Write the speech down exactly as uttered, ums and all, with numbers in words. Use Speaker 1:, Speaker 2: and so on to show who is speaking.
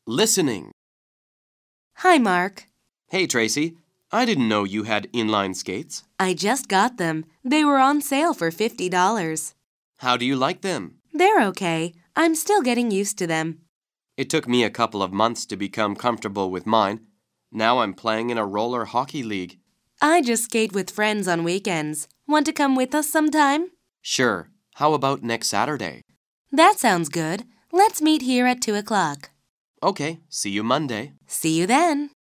Speaker 1: Listening.
Speaker 2: Hi, Mark.
Speaker 1: Hey, Tracy. I didn't know you had inline skates.
Speaker 2: I just got them. They were on sale for fifty dollars.
Speaker 1: How do you like them?
Speaker 2: They're okay. I'm still getting used to them.
Speaker 1: It took me a couple of months to become comfortable with mine. Now I'm playing in a roller hockey league.
Speaker 2: I just skate with friends on weekends. Want to come with us sometime?
Speaker 1: Sure. How about next Saturday?
Speaker 2: That sounds good. Let's meet here at two o'clock.
Speaker 1: Okay, see you Monday.
Speaker 2: See you then.